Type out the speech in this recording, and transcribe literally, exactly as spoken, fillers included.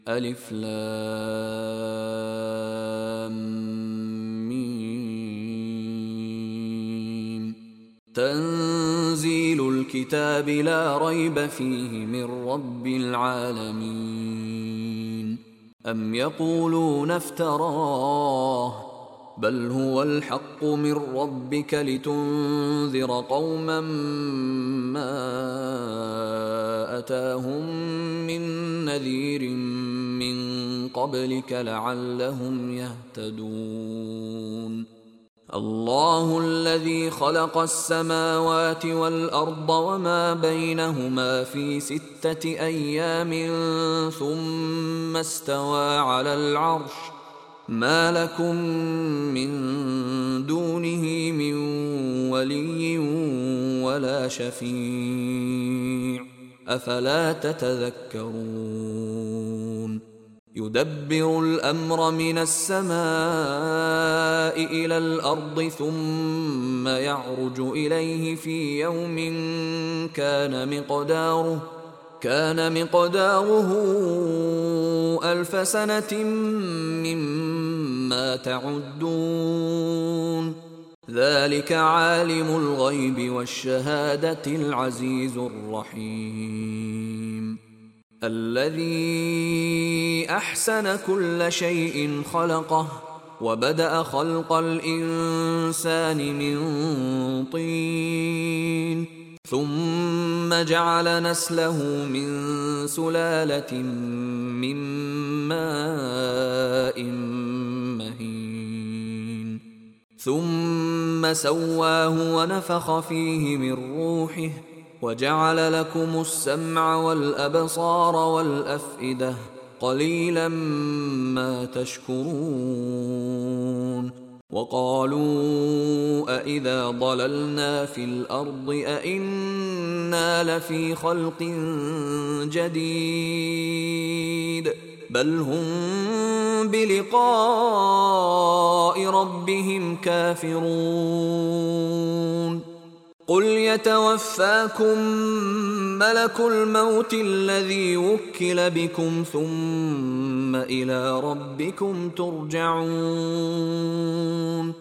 ألف لام ميم. تنزيل الكتاب لا ريب فيه من رب العالمين. أم يقولون افتراه بل هو الحق من ربك لتنذر قوما ما أتاهم من نذير من قبلك لعلهم يهتدون. الله الذي خلق السماوات والأرض وما بينهما في ستة أيام ثم استوى على العرش ما لكم من دونه من ولي ولا شفيع أفلا تتذكرون. يدبر الأمر من السماء إلى الأرض ثم يعرج إليه في يوم كان مقداره كان مقداره ألف سنة مما تعدون. ذلك عالم الغيب والشهادة العزيز الرحيم. الذي أحسن كل شيء خلقه وبدأ خلق الإنسان من طين ثم جعل نسله من سلالة من ماء مهين ثم سواه ونفخ فيه من روحه وجعل لكم السمع والأبصار والأفئدة قليلا ما تشكرون. وقالوا أإذا ضللنا في الأرض أإنا لفي خلق جديد بل هم بلقاء ربهم كافرون. قل يتوفاكم ملك الموت الذي وكل بكم ثم إلى ربكم ترجعون.